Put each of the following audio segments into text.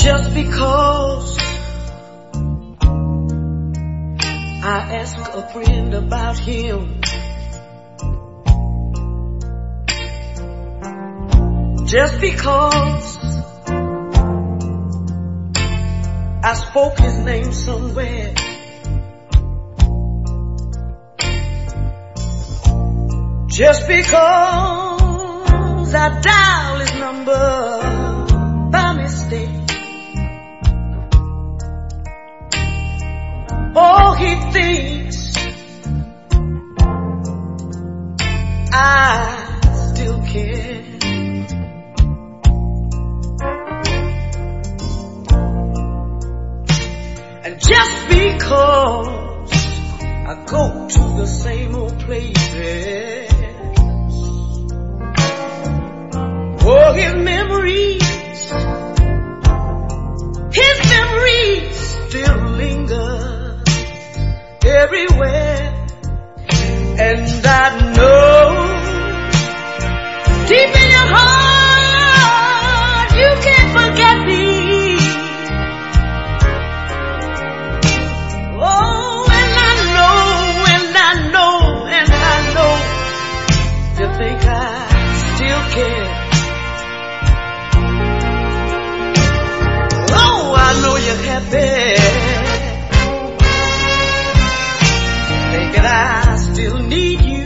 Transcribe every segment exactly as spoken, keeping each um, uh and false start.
Just because I ask a friend about him, just because I spoke his name somewhere, just because I dial his number by mistake, oh, he thinks I still care. And just because I go to the same old places, oh, his memories, his memories still linger everywhere. And I know deep in your heart you can't forget me. Oh, and I know, and I know, and I know you think I still care. Oh, I know you're happy thinking I still need you.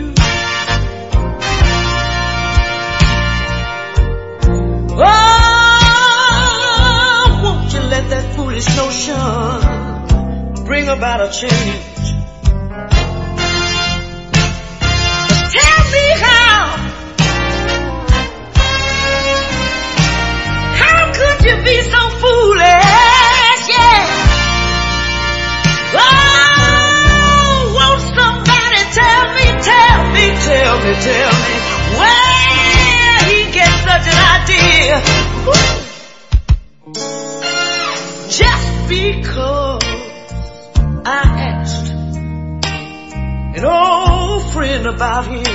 Oh, won't you let that foolish notion bring about a change? Tell me how. How could you be so foolish? Yeah. Oh, won't somebody tell me, tell me, tell me, tell me where he gets such an idea? Woo. Just because I asked an old friend about him,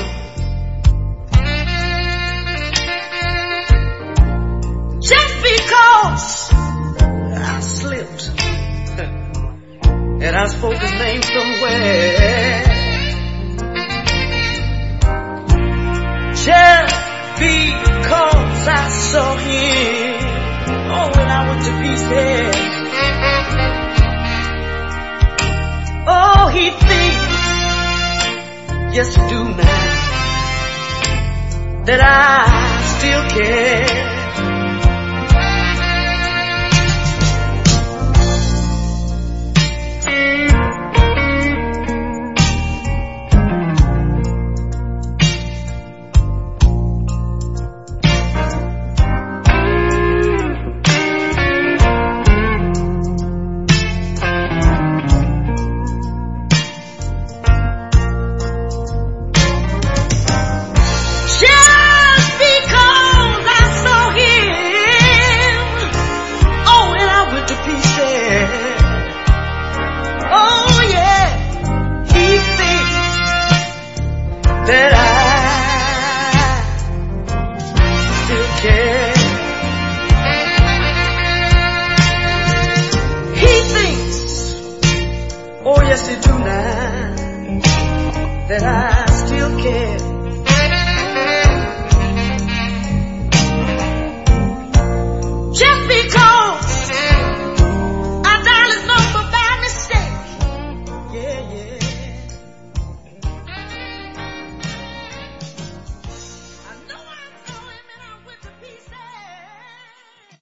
just because I slipped and I spoke his name somewhere, just because I saw him, oh, when I went to pieces, oh, he thinks, yes, do now, that I still care. That I still care. He thinks, oh yes he do now, that I still care.